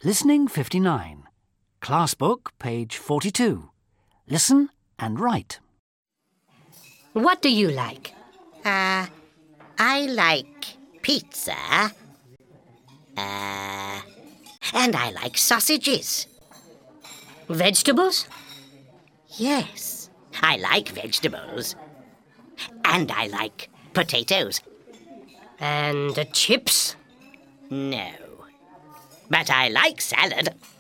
Listening 59. Class book, page 42. Listen and write. What do you like? I like pizza. And I like sausages. Vegetables? Yes, I like vegetables. And I like potatoes. And chips? No. But I like salad.